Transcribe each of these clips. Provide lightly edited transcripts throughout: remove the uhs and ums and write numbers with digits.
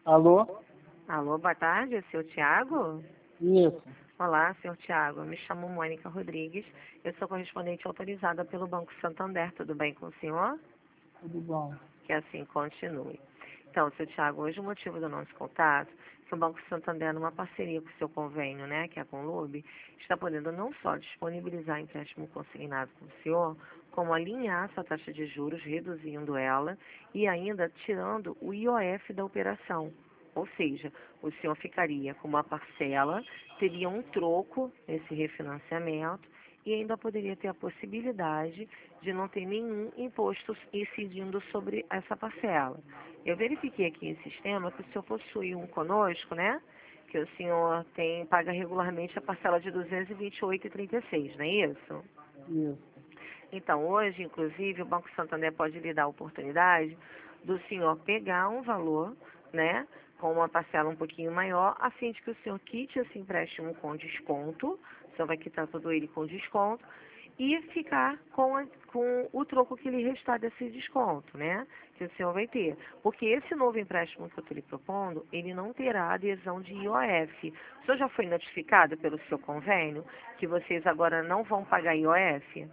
Alô? Alô, boa tarde, seu Tiago? Isso. Olá, senhor Tiago. Me chamo Mônica Rodrigues. Eu sou correspondente autorizada pelo Banco Santander. Tudo bem com o senhor? Tudo bom. Que assim continue. Então, seu Tiago, hoje o motivo do nosso contato é que o Banco Santander, numa parceria com o seu convênio, né, que é a Conlube, está podendo não só disponibilizar empréstimo consignado com o senhor, como alinhar sua taxa de juros, reduzindo ela e ainda tirando o IOF da operação. Ou seja, o senhor ficaria com uma parcela, teria um troco nesse refinanciamento e ainda poderia ter a possibilidade de não ter nenhum imposto incidindo sobre essa parcela. Eu verifiquei aqui em sistema que o senhor possui um conosco, né? Que o senhor paga regularmente a parcela de R$ 228,36, não é isso? Isso. Então, hoje, inclusive, o Banco Santander pode lhe dar a oportunidade do senhor pegar um valor, né, com uma parcela um pouquinho maior, a fim de que o senhor quite esse empréstimo com desconto, o senhor vai quitar todo ele com desconto, e ficar com o troco que lhe restar desse desconto, né, que o senhor vai ter. Porque esse novo empréstimo que eu estou lhe propondo, ele não terá adesão de IOF. O senhor já foi notificado pelo seu convênio que vocês agora não vão pagar IOF?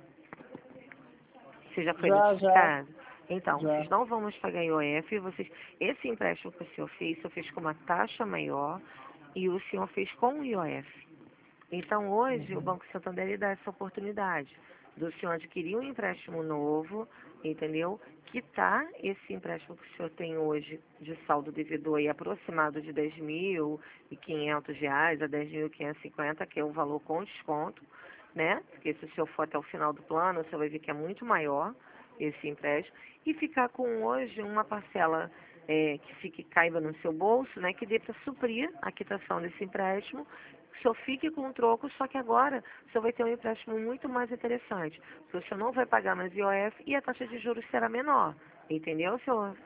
Você já foi Já. notificado? Então, vocês não vão nos pagar IOF, esse empréstimo que o senhor fez com uma taxa maior e o senhor fez com IOF. Então, hoje, o Banco Santander lhe dá essa oportunidade do senhor adquirir um empréstimo novo, entendeu? Quitar esse empréstimo que o senhor tem hoje de saldo devedor aí aproximado de R$ 10.500 a 10.550, que é o valor com desconto, né? Porque se o senhor for até o final do plano, o senhor vai ver que é muito maior esse empréstimo, e ficar com hoje uma parcela caiba no seu bolso, né? Que dê para suprir a quitação desse empréstimo. O senhor fique com o troco, só que agora o senhor vai ter um empréstimo muito mais interessante, porque o senhor não vai pagar mais IOF e a taxa de juros será menor, entendeu,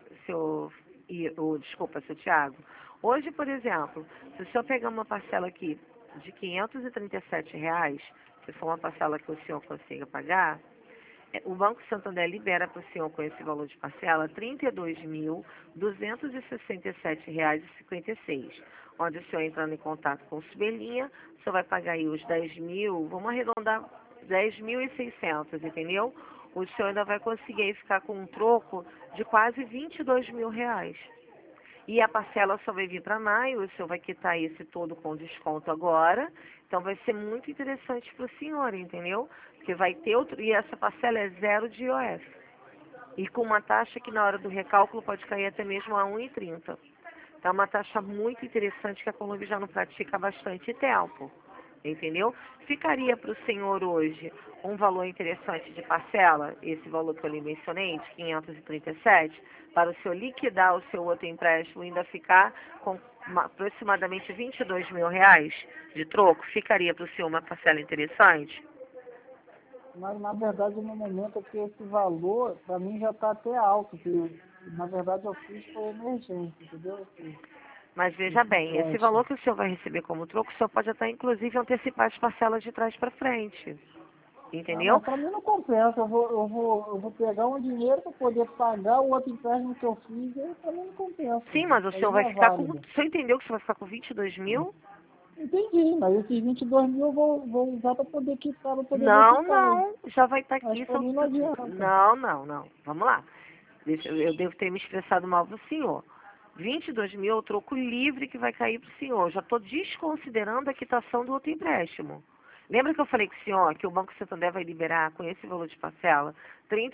seu Tiago? Hoje, por exemplo, se o senhor pegar uma parcela aqui de R$ 537, se for uma parcela que o senhor consiga pagar, o Banco Santander libera para o senhor com esse valor de parcela R$ 32.267,56, onde o senhor entrando em contato com o Subelinha, o senhor vai pagar aí os 10.000, vamos arredondar 10.600, entendeu? O senhor ainda vai conseguir aí ficar com um troco de quase R$ 22.000. E a parcela só vai vir para maio, o senhor vai quitar esse todo com desconto agora. Então vai ser muito interessante para o senhor, entendeu? Porque vai ter outro, e essa parcela é zero de IOF. E com uma taxa que na hora do recálculo pode cair até mesmo a 1,30. Então é uma taxa muito interessante que a Conlube já não pratica há bastante tempo. Entendeu? Ficaria para o senhor hoje um valor interessante de parcela, esse valor que eu lhe mencionei, de 537, para o senhor liquidar o seu outro empréstimo e ainda ficar com aproximadamente R$ 22.000 de troco, ficaria para o senhor uma parcela interessante? Mas, na verdade, no momento é que esse valor, para mim, já está até alto. Que, na verdade, eu fiz por emergência, entendeu? Mas veja bem, esse valor que o senhor vai receber como troco, o senhor pode até, inclusive, antecipar as parcelas de trás para frente. Entendeu? Mas para mim não compensa. Eu vou pegar um dinheiro para poder pagar o outro empréstimo que eu fiz, e para mim não compensa. Sim, mas o Aí senhor não vai é ficar com... válido. O senhor entendeu que o senhor vai ficar com 22.000? Entendi, mas esses 22.000 eu vou usar para poder quitar, para poder Não, antecipar. não, já vai estar Mas aqui. para mim não adianta. Não. Vamos lá. Eu devo ter me expressado mal para o senhor. 22.000 é o troco livre que vai cair para o senhor. Já estou desconsiderando a quitação do outro empréstimo. Lembra que eu falei com o senhor que o Banco Santander vai liberar com esse valor de parcela R$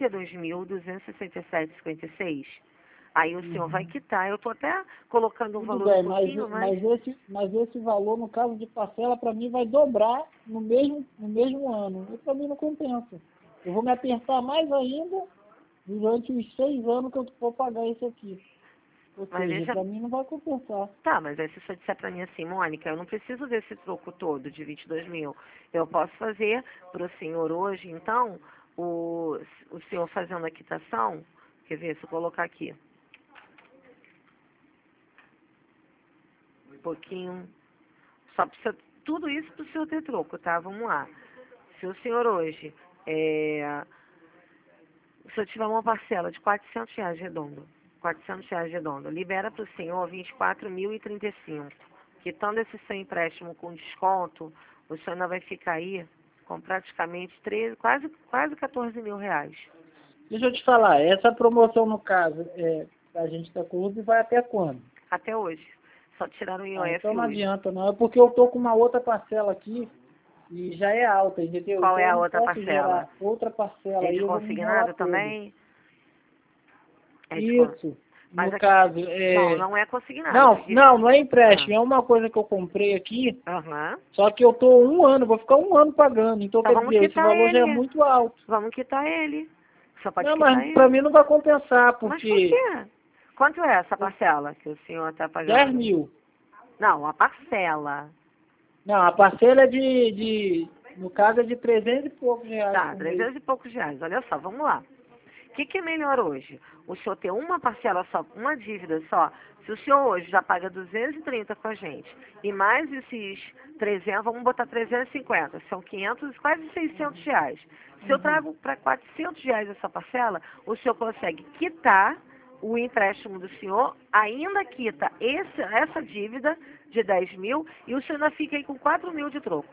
32.267,56? Aí o senhor vai quitar. Eu estou até colocando um Tudo valor um bem, pouquinho mais... mas esse valor, no caso de parcela, para mim vai dobrar no mesmo ano. E para mim não compensa. Eu vou me apertar mais ainda durante os 6 anos que eu vou pagar isso aqui. Ou Mas seja, veja... para mim não vai compensar. Tá, mas aí se você disser pra mim assim, Mônica, eu não preciso desse troco todo de 22.000. Eu posso fazer pro senhor hoje, então, o senhor fazendo a quitação, quer ver, se eu colocar aqui, um pouquinho, só precisa, tudo isso pro senhor ter troco, tá? Vamos lá. Se o senhor hoje, se eu tiver uma parcela de R$ 400 redondo, R$ 400 redondo. Libera para o senhor 24.035. Quitando esse seu empréstimo com desconto, o senhor ainda vai ficar aí com praticamente 13, quase 14 mil reais. Deixa eu te falar, essa promoção, no caso, a gente da clube vai até quando? Até hoje. Só tiraram o IOF Então não hoje. adianta, não. É porque eu tô com uma outra parcela aqui e já é alta, entendeu? Qual então é a eu não outra posso parcela? gerar outra parcela É aí, de eu vou me enrolar consignado todo. também? Isso, Mas no aqui... caso, Não é consignado. não é empréstimo, é uma coisa que eu comprei aqui, Aham. só que eu tô 1 ano, vou ficar 1 ano pagando, então Então quer vamos dizer, esse quitar valor já é ele. muito alto. Vamos quitar ele. Só pode Não, quitar mas pra ele. mim não vai compensar, Mas por porque quê? Quanto é essa parcela que o senhor está 10 pagando? mil. Não, a parcela. Não, a parcela é no caso é de 300 e poucos reais Tá, por mês. 300 e poucos reais. Olha só, vamos lá. O que é melhor hoje? O senhor ter uma parcela só, uma dívida só. Se o senhor hoje já paga 230 com a gente, e mais esses 300, vamos botar 350, são 500, quase 600 reais. Se eu trago para 400 reais essa parcela, o senhor consegue quitar o empréstimo do senhor, ainda quita essa dívida de 10 mil, e o senhor ainda fica aí com 4 mil de troco.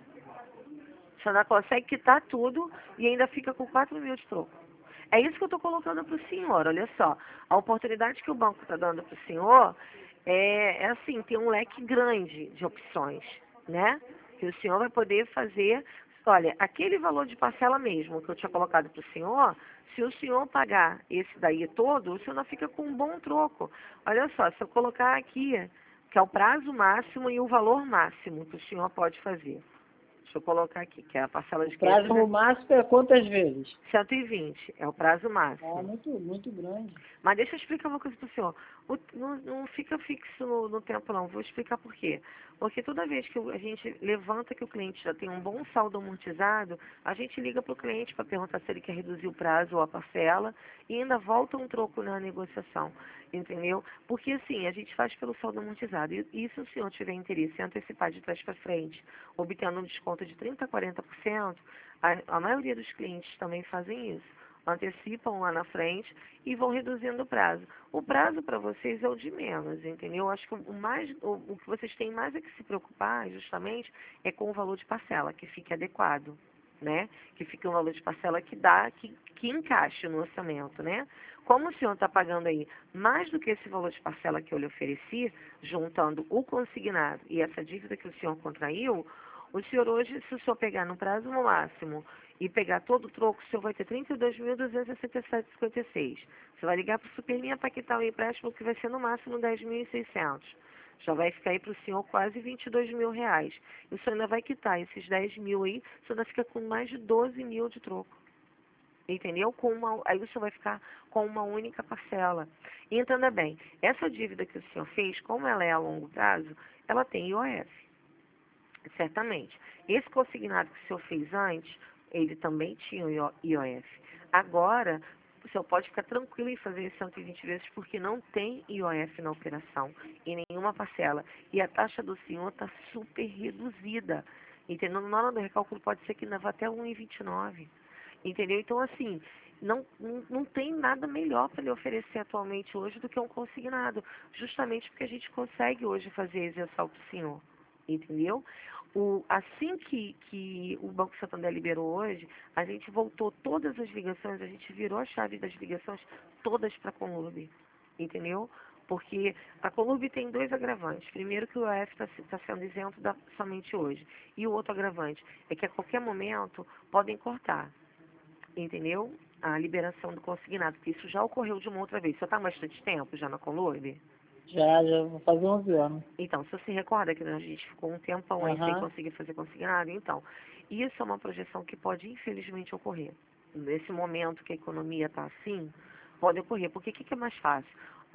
O senhor ainda consegue quitar tudo e ainda fica com 4 mil de troco. É isso que eu estou colocando para o senhor, olha só. A oportunidade que o banco está dando para o senhor é assim, tem um leque grande de opções, né? Que o senhor vai poder fazer. Olha, aquele valor de parcela mesmo que eu tinha colocado para o senhor, se o senhor pagar esse daí todo, o senhor não fica com um bom troco. Olha só, se eu colocar aqui, que é o prazo máximo e o valor máximo que o senhor pode fazer. Deixa eu colocar aqui, que é a parcela de O prazo máximo é quantas vezes? 120, é o prazo Ah, máximo. muito grande. Mas deixa eu explicar uma coisa para o senhor. Não fica fixo no tempo, não. Vou explicar por quê. Porque toda vez que a gente levanta que o cliente já tem um bom saldo amortizado, a gente liga para o cliente para perguntar se ele quer reduzir o prazo ou a parcela e ainda volta um troco na negociação. Entendeu? Porque assim, a gente faz pelo saldo amortizado. E se o senhor tiver interesse em antecipar de trás para frente, obtendo um desconto de 30% a 40%, a maioria dos clientes também fazem isso. Antecipam lá na frente e vão reduzindo o prazo. O prazo para vocês é o de menos, entendeu? Acho que o que vocês têm mais é que se preocupar, justamente, é com o valor de parcela, que fique adequado, né? Que fique um valor de parcela que encaixe no orçamento, né? Como o senhor está pagando aí mais do que esse valor de parcela que eu lhe ofereci, juntando o consignado e essa dívida que o senhor contraiu, o senhor hoje, se o senhor pegar no prazo no máximo e pegar todo o troco, o senhor vai ter 32.267,56. Você vai ligar para o Superlinha para quitar o empréstimo, que vai ser no máximo 10.600. Já vai ficar aí para o senhor quase 22 mil reais. E o senhor ainda vai quitar esses 10 mil aí, o senhor ainda fica com mais de 12 mil de troco. Entendeu? Aí o senhor vai ficar com uma única parcela. E entenda bem, essa dívida que o senhor fez, como ela é a longo prazo, ela tem IOF. Certamente. Esse consignado que o senhor fez antes, ele também tinha o IOF. Agora, o senhor pode ficar tranquilo em fazer 120 vezes, porque não tem IOF na operação, em nenhuma parcela. E a taxa do senhor está super reduzida. Entendeu? Na hora do recálculo pode ser que ainda vá até 1,29. Entendeu? Então, assim, não tem nada melhor para lhe oferecer atualmente hoje do que um consignado. Justamente porque a gente consegue hoje fazer a isenção para o senhor. Entendeu? Assim que o Banco Santander liberou hoje, a gente voltou todas as ligações, a gente virou a chave das ligações todas para a Conlurb, entendeu? Porque a Conlurb tem dois agravantes. Primeiro que o IOF está sendo isento somente hoje. E o outro agravante é que a qualquer momento podem cortar, entendeu? A liberação do consignado, porque isso já ocorreu de uma outra vez. Você está há bastante tempo já na Conlurb? Já vou fazer 11 anos. Então, se você se recorda que a gente ficou um tempão aí sem conseguir fazer consignado, então, isso é uma projeção que pode infelizmente ocorrer. Nesse momento que a economia está assim, pode ocorrer. Porque o que é mais fácil?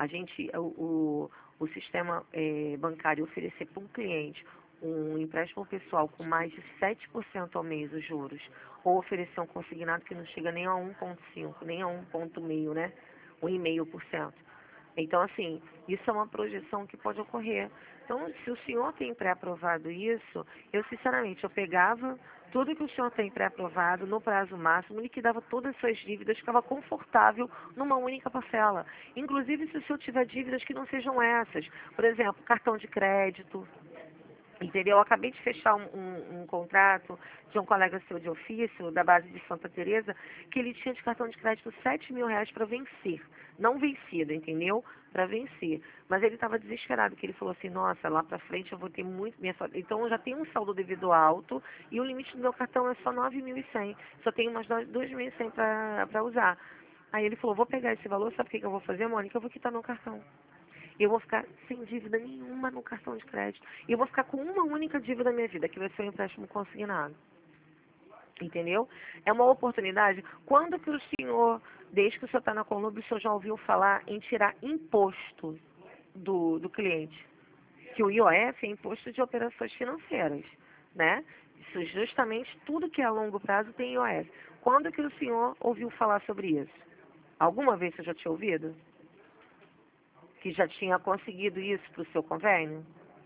O sistema bancário oferecer para um cliente um empréstimo pessoal com mais de 7% ao mês os juros, ou oferecer um consignado que não chega nem a 1,5%, nem a 1,5%, né? 1,5%. Então, assim, isso é uma projeção que pode ocorrer. Então, se o senhor tem pré-aprovado isso, eu, sinceramente, eu pegava tudo que o senhor tem pré-aprovado no prazo máximo, liquidava todas as suas dívidas, ficava confortável numa única parcela. Inclusive, se o senhor tiver dívidas que não sejam essas. Por exemplo, cartão de crédito. Entendeu? Eu acabei de fechar um contrato de um colega seu de ofício, da base de Santa Teresa, que ele tinha de cartão de crédito R$ 7.000 para vencer. Não vencido, entendeu? Para vencer. Mas ele estava desesperado, que ele falou assim, nossa, lá para frente eu vou ter muito... Então eu já tenho um saldo devido alto e o limite do meu cartão é só 9.100. Só tenho umas 2.100 para usar. Aí ele falou, vou pegar esse valor, sabe o que eu vou fazer, Mônica? Eu vou quitar meu cartão. Eu vou ficar sem dívida nenhuma no cartão de crédito. E eu vou ficar com uma única dívida na minha vida, que vai ser o empréstimo consignado. Entendeu? É uma oportunidade. Quando que o senhor, desde que o senhor está na Conlubi, o senhor já ouviu falar em tirar imposto do cliente? Que o IOF é imposto de operações financeiras, né? Isso justamente tudo que é a longo prazo tem IOF. Quando que o senhor ouviu falar sobre isso? Alguma vez você já tinha ouvido? Que já tinha conseguido isso para o seu convênio?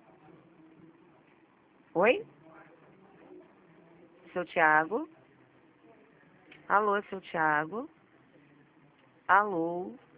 Oi? Seu Tiago? Alô, seu Tiago? Alô?